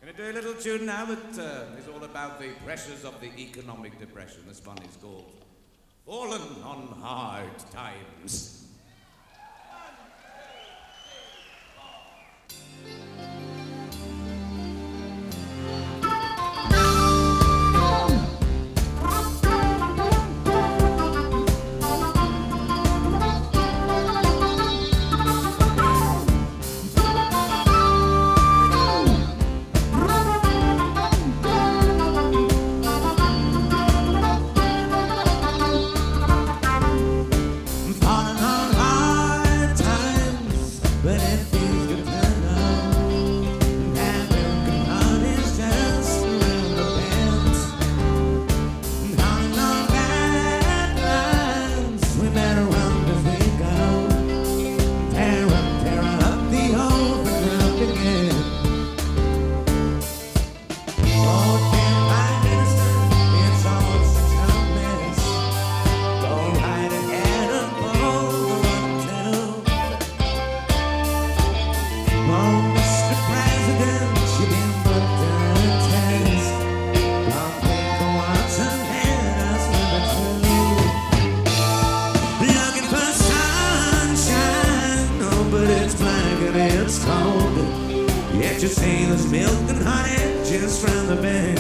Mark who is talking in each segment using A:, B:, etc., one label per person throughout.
A: Gonna do a little tune now that is all about the pressures of the economic depression. This one is called Fallen on Hard Times. It's cold, yet you say there's milk and honey just round the bend.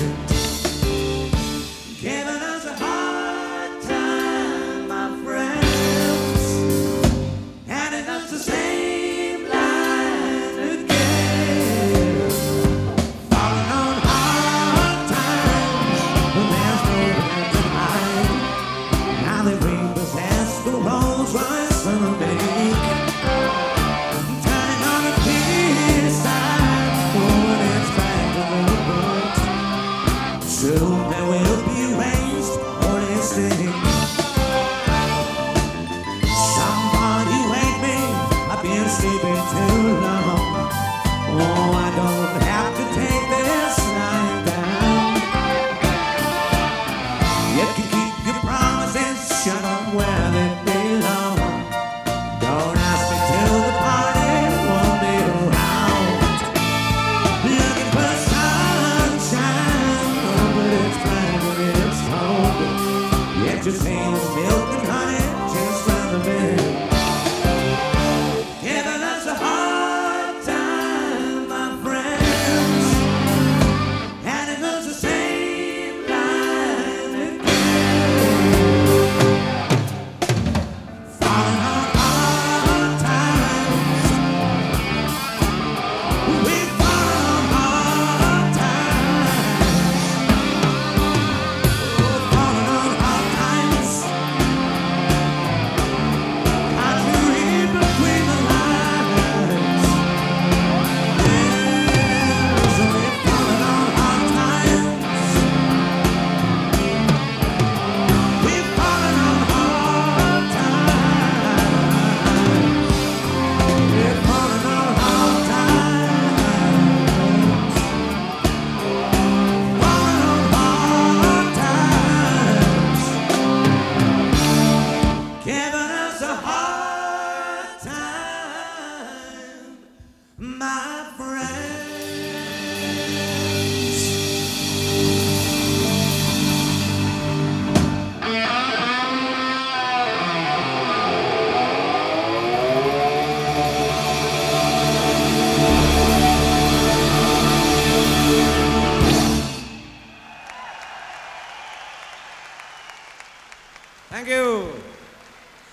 A: Giving us a hard time, my friends, handing us the same line again. Falling on hard times, but there's nowhere to hide. Now they repossess the Rolls Royce and the bank. Soon there will be raised honesty. Somebody wake me, I've been sleeping too long. Oh, I don't have to take this lying down. You can keep your promises, shut up where they belong. Don't ask me till the party won't be around. Looking for sunshine, yet you say there's milk and honey just round the bend. Giving us a hard time, my friends, handing us the same line again. Falling on hard times, we've fallen on hard times. Falling on hard times. I can read between the lines. Yes, we're falling on hard times. We're falling on hard times. We're falling on hard times. Falling on hard times. Giving us a hard time, my friends. Thank you.